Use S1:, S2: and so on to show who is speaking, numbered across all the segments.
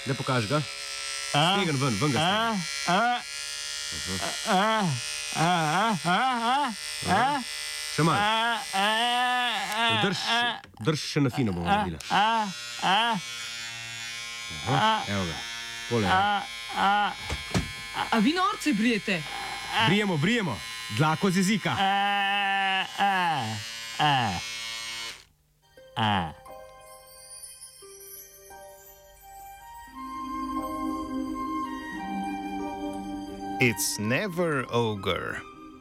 S1: Da pokaži ga. Stegen ven ga stegen. Še malo. Drž še na fino bomo naredili. Evo ga. Pole.
S2: A vi norce brijete?
S1: Brijemo. Dlako z jezika.
S3: It's never ogre.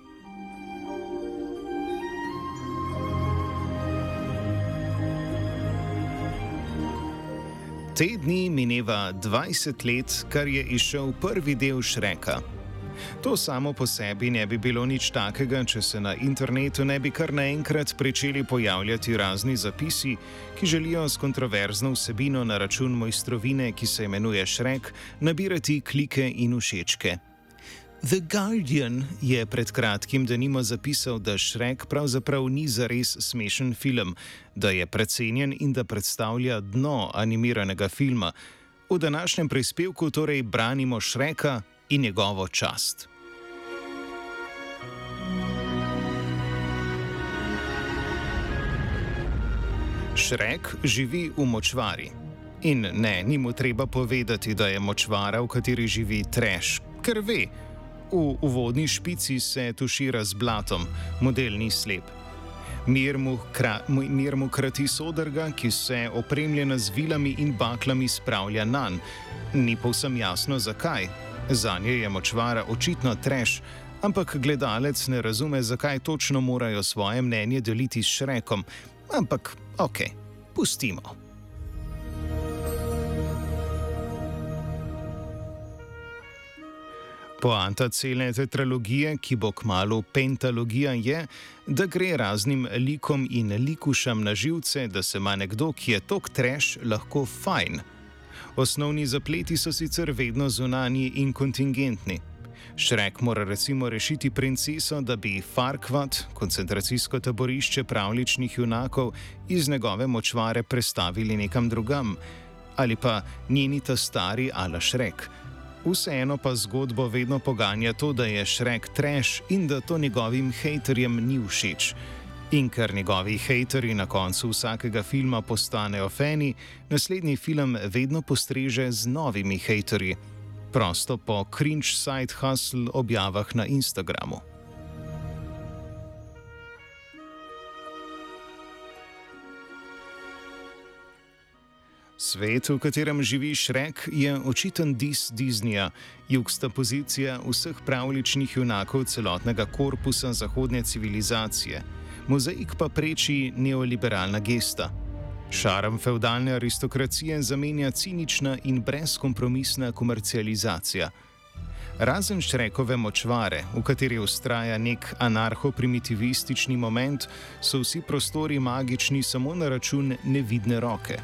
S3: Te dni mineva 20 let, kar je izšel prvi del Shreka. To samo po sebi ne bi bilo nič takega, če se na internetu ne bi kar naenkrat pričeli pojavljati razni zapisi, ki želijo s kontroverzno vsebino na račun mojstrovine, ki se imenuje Shrek, nabirati klike in všečke. The Guardian je pred kratkim denimo zapisal, da Shrek pravzaprav ni zares smešen film, da je precenjen in da predstavlja dno animiranega filma. V današnjem prispevku torej branimo Shreka in njegovo čast. Shrek živi v močvari. In ne, ni mu treba povedati, da je močvara, v kateri živi trash, ker ve. V uvodni špici se tušira z blatom, model ni slep. Mir mu krati sodrga, ki se opremljena z vilami in baklami spravlja nanj. Ni povsem jasno, zakaj. Zanje je močvara očitno trash, ampak gledalec ne razume, zakaj točno morajo svoje mnenje deliti s Shrekom. Ampak, okej, pustimo. Poanta cele tetralogije, ki bo kmalu pentalogija, je, da gre raznim likom in likušam na živce, da se ima nekdo, ki je tok trash, lahko fajn. Osnovni zapleti so sicer vedno zunanji in kontingentni. Shrek mora recimo rešiti princeso, da bi Farquaad, koncentracijsko taborišče pravljičnih junakov, iz njegove močvare prestavili nekam drugam, ali pa njeni ta stari ala Shrek. Vseeno pa zgodbo vedno poganja to, da je Shrek trash in da to njegovim hejterjem ni všeč. In ker njegovi hejterji na koncu vsakega filma postanejo fani, naslednji film vedno postreže z novimi hejterji. Prosto po cringe side hustle objavah na Instagramu. Svet, v katerem živi Shrek, je očiten diss Disneyja, juxtapozicija vseh pravljičnih junakov celotnega korpusa zahodne civilizacije. Mozaik pa preči neoliberalna gesta. Šarm fevdalne aristokracije zamenja cinična in brezkompromisna komercializacija. Razen Shrekove močvare, v kateri vztraja nek anarcho-primitivistični moment, so vsi prostori magični samo na račun nevidne roke.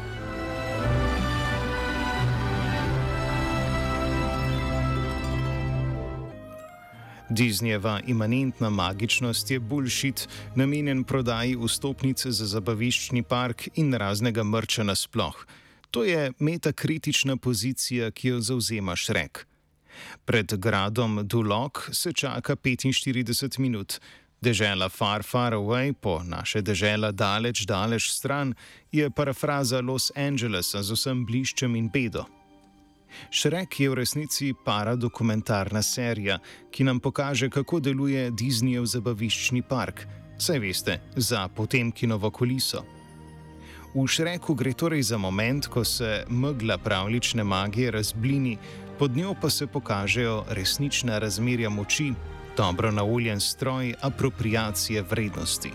S3: Disneyjeva imanentna magičnost je bullshit, namenjen prodaji vstopnice za zabaviščni park in raznega mrča nasploh. To je metakritična pozicija, ki jo zavzema Shrek. Pred gradom Duloc se čaka 45 minut. Dežela Far Far Away, po naše dežela daleč, daleč stran, je parafraza Los Angelesa z vsem bliščem in bedo. Shrek je v resnici paradokumentarna serija, ki nam pokaže, kako deluje Disneyjev zabaviščni park, saj veste, za Potemkinovo kuliso. V Shreku gre torej za moment, ko se megla pravljične magije razblini, pod njo pa se pokažejo resnična razmerja moči, dobro naoljen stroj apropriacije vrednosti.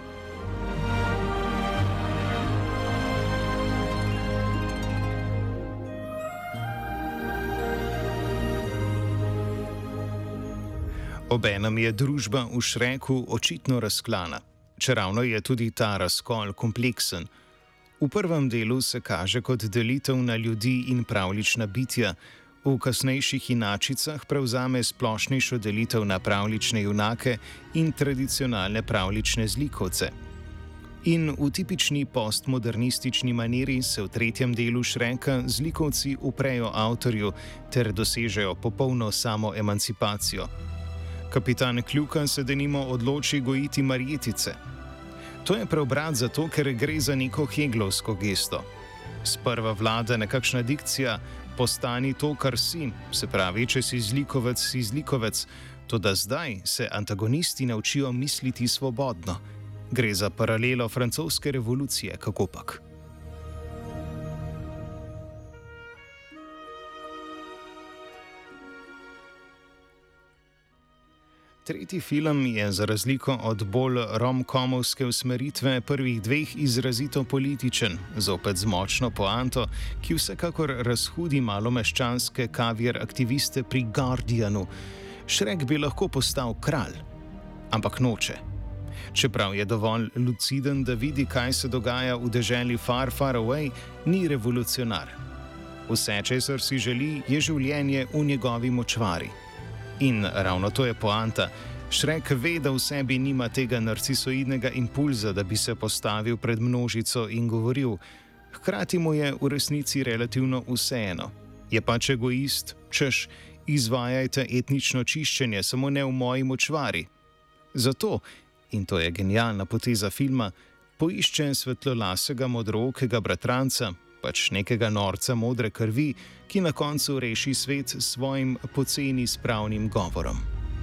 S3: Obenem je družba v Shreku očitno razklana, čeravno je tudi ta razkol kompleksen. V prvem delu se kaže kot delitev na ljudi in pravljična bitja, v kasnejših inačicah prevzame splošnejšo delitev na pravljične junake in tradicionalne pravljične zlikovce. In v tipični postmodernistični maniri se v tretjem delu Shreka zlikovci uprejo avtorju ter dosežejo popolno samoemancipacijo. Kapitan Kljuka se denimo odloči gojiti marjetice. To je preobrat zato, ker gre za neko heglovsko gesto. Sprva vlada nekakšna dikcija: postani to, kar si, se pravi, če si zlikovec, si zlikovec, toda zdaj se antagonisti naučijo misliti svobodno. Gre za paralelo francoske revolucije, kakopak. Tretji film je za razliko od bolj rom-komovske usmeritve prvih dveh izrazito političen, zopet z močno poanto, ki vsekakor razhudi malomeščanske kaviar aktiviste pri Guardianu. Shrek bi lahko postal kralj, ampak noče. Čeprav je dovolj luciden, da vidi, kaj se dogaja v deželi Far, Far Away, ni revolucionar. Vse, česar si želi, je življenje v njegovi močvari. In ravno to je poanta. Shrek ve, da v sebi nima tega narcisoidnega impulza, da bi se postavil pred množico in govoril. Hkrati mu je v resnici relativno vseeno. Je pač egoist, češ, izvajajte etnično čiščenje, samo ne v moji močvari. Zato, in to je genialna poteza filma, poišče svetlolasega modrookega bratranca, pač nekega norca modre krvi, ki na koncu reši svet s svojim poceni spravnim govorom.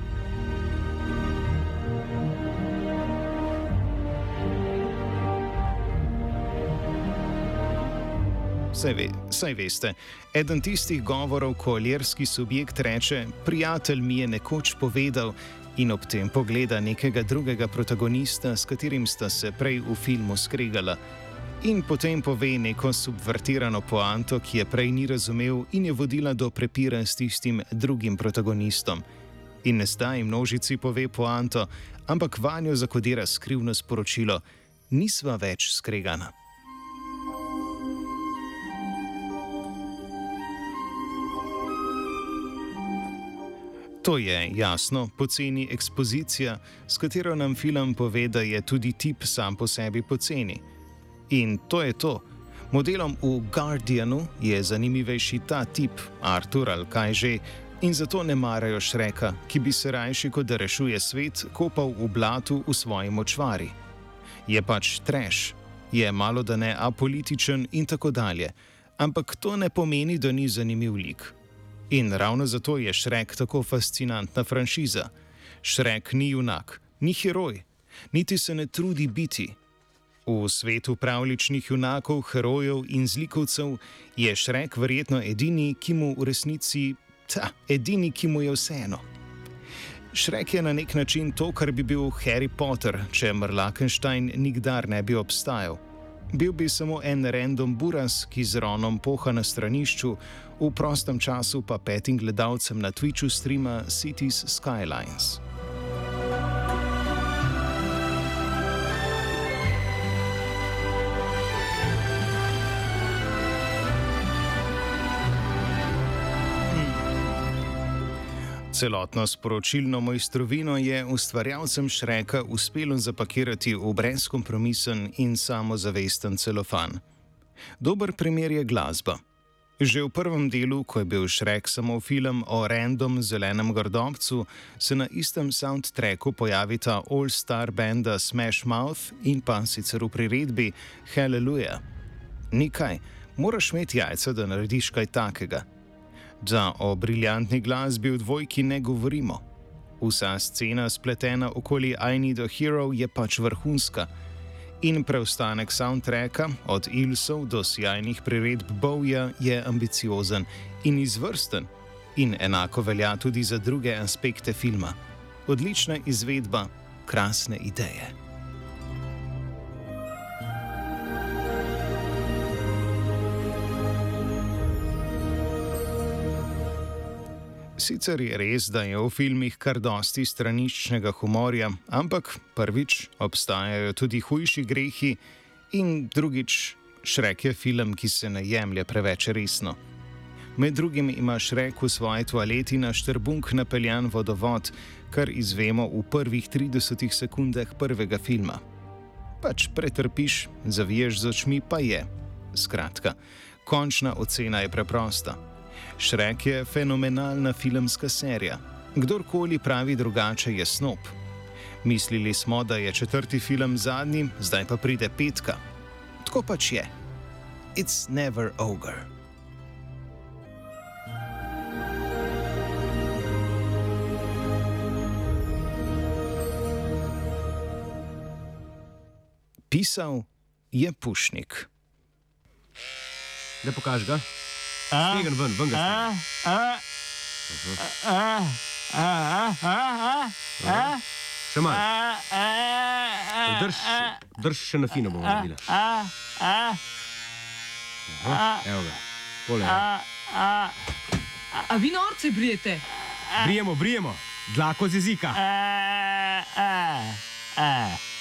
S3: Saj veste, eden tistih govorov, ko lirski subjekt reče: prijatelj mi je nekoč povedal, in ob tem pogleda nekega drugega protagonista, s katerim sta se prej v filmu skregala. In potem pove neko subvertirano poanto, ki je prej ni razumel in je vodila do prepira s tistim drugim protagonistom. In ne zdaj množici pove poanto, ampak vanjo zakodira skrivno sporočilo: nisva več skregana. To je jasno poceni ekspozicija, s katero nam film pove, da je tudi tip sam po sebi poceni. In to je to. Modelom v Guardianu je zanimivejši ta tip, Artur ali kaj že, in zato ne marajo Shreka, ki bi se rajši, kot da rešuje svet, kopal v blatu v svoji močvari. Je pač trash, je malo da ne apolitičen in tako dalje, ampak to ne pomeni, da ni zanimiv lik. In ravno zato je Shrek tako fascinantna franšiza. Shrek ni junak, ni heroj, niti se ne trudi biti. V svetu pravljičnih junakov, herojev in zlikovcev je Shrek verjetno edini, ki mu v resnici, edini, ki mu je vseeno. Shrek je na nek način to, kar bi bil Harry Potter, če Mrlakenstein nikdar ne bi obstajal. Bil bi samo en random buras, ki z Ronom poha na stranišču, v prostem času pa petim gledalcem na Twitchu streama Cities Skylines. Celotno sporočilno mojstrovino je ustvarjalcem Shreka uspelo zapakirati v brezkompromisen in samozavesten celofan. Dober primer je glasba. Že v prvem delu, ko je bil Shrek samo film o random zelenem grdobcu, se na istem soundtracku pojavita all-star banda Smash Mouth in pa sicer v priredbi Hallelujah. Nikaj, moraš imeti jajca, da narediš kaj takega. Da o briljantni glasbi v dvojki ne govorimo. Vsa scena spletena okoli I Need a Hero je pač vrhunska. In preostanek soundtracka, od Ilsov do sjajnih priredb Bowja, je ambiciozen in izvrsten. In enako velja tudi za druge aspekte filma. Odlična izvedba, krasne ideje. Sicer je res, da je v filmih kar dosti straniščnega humorja, ampak prvič, obstajajo tudi hujši grehi in drugič, Shrek je film, ki se ne jemlje preveč resno. Med drugim ima Shrek v svoji toaleti na štrbunk napeljan vodovod, kar izvemo v prvih 30 sekundah prvega filma. Pač pretrpiš, zaviješ z očmi, pa je. Skratka, končna ocena je preprosta. Shrek je fenomenalna filmska serija. Kdorkoli pravi drugače, je snob. Mislili smo, da je 4. film zadnji, zdaj pa pride 5. Tako pač je. It's never over. Pisal je Pušnik.
S1: Ne pokaži ga. Stegen ven ga. Še malo. Drž še na fino bomo naredili. Evo ga. Tole.
S2: A vi norce brijete?
S1: Brijemo. Dlako z jezika.